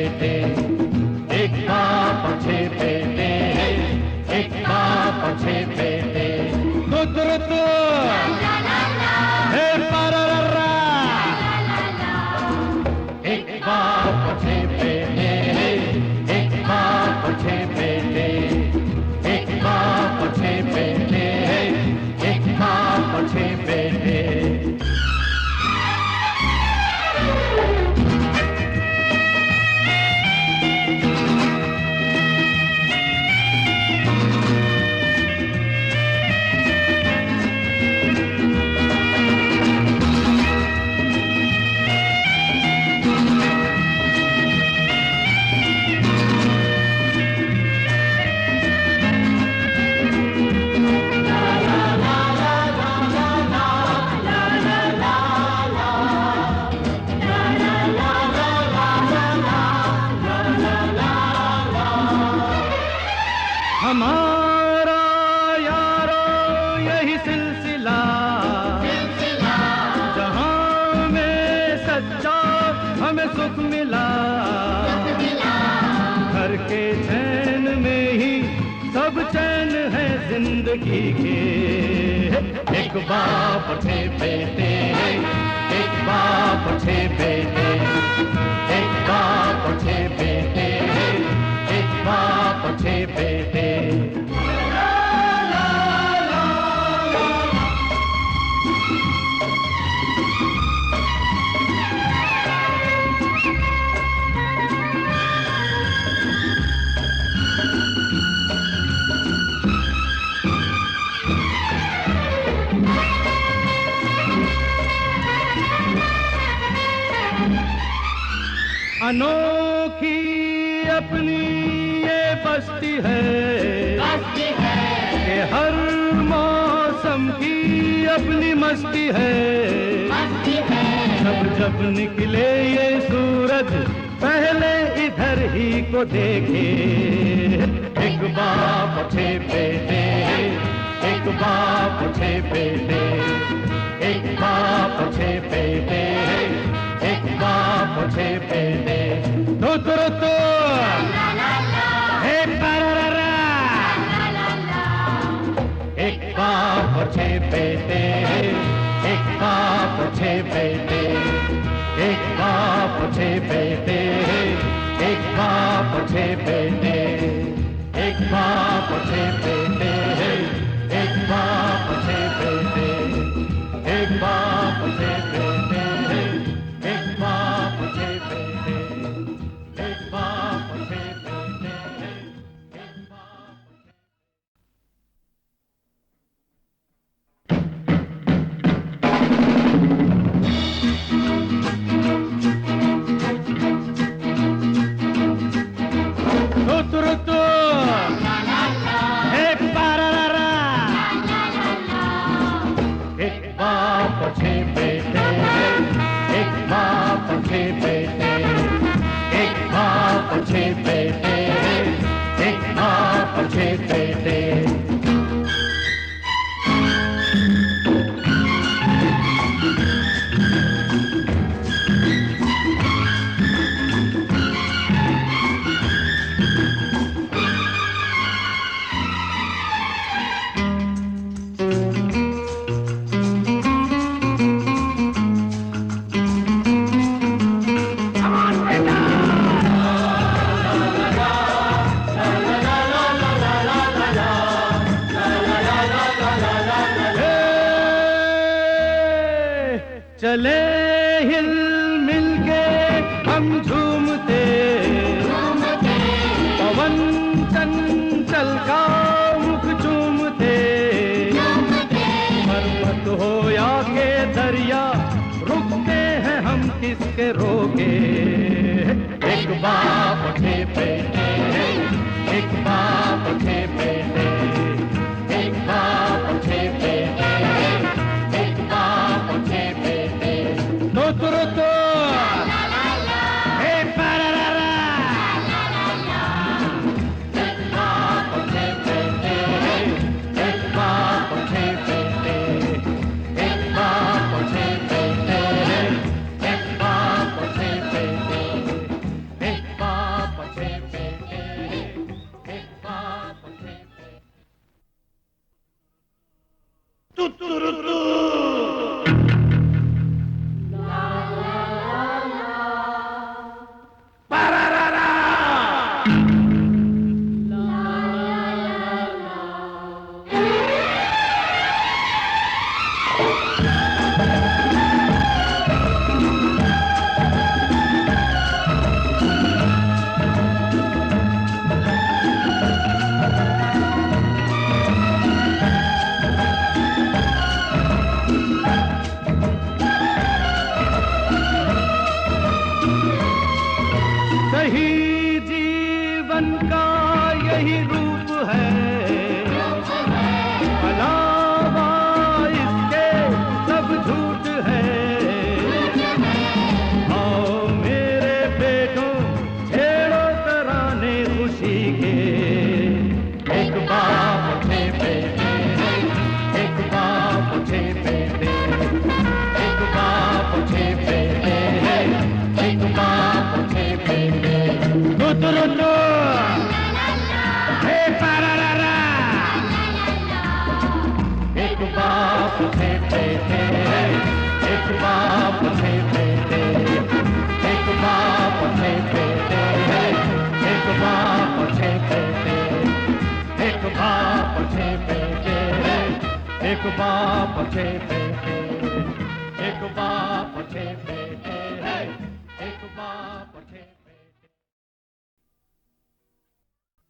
बेटे, एक बाप और 6 बेटे, एक बाप और 6 बेटे। कुदरत है पररा, एक बाप और 6 बेटे, एक बाप और 6 बेटे, एक बाप और 6 बेटे, एक बाप और 6 बेटे। हमारा यारो यही सिलसिला, जहां में सच्चा हमें सुख मिला, घर के चैन में ही सब चैन है जिंदगी के। एक बाप और 6 बेटे, एक बाप और 6 बेटे, एक बाप और 6 बेटे, एक बाप और 6 बेटे। अनोखी अपनी ये बस्ती है, कि हर मौसम की अपनी मस्ती है। जब निकले ये सूरज पहले इधर ही को देखे। एक बाप और 6 बेटे, एक बाप और 6 बेटे, एक बाप और 6 बेटे, एक बाप और 6 बेटे। तो हे पररा, एक बाप और 6 बेटे, एक बाप और 6 बेटे, एक बाप और 6 बेटे, एक बाप और 6 बेटे, एक बाप और 6 बेटे, एक बाप और 6 बेटे, एक बाप और 6 बेटे, एक बाप और 6 बेटे, एक बाप और 6 बेटे, एक बाप। एक बाप और 6 बेटे, एक बाप और 6 बेटे, एक बाप और 6 बेटे, एक बाप और 6 बेटे। चले हिल मिल के हम झूमते, पवन चंचल का मुख चूमते, पर्वत हो या के दरिया रुकते हैं हम किसके रोके। एक बाप और 6 बेटे, एक बाप और 6 बेटे, एक बाप और 6 बेटे, एक बाप और 6 बेटे। तो हे पररा, एक बाप और 6 बेटे, एक बाप और 6 बेटे, एक बाप और 6 बेटे, एक बाप और 6 बेटे। यही जीवन का यही रूप है, अलावा इसके सब झूठ है। आओ मेरे बेटों छेड़ो तराने खुशी के, एक बाप थे बेटे, एक बाप थे बेटे, एक बाप थे बेटे, एक बाप थे बेटे। रुतु हे पारारा, एक बाप थे बेटे, एक बाप थे बेटे, एक बाप थे बेटे, एक बाप थे बेटे, एक बाप थे बेटे, एक बाप थे बेटे।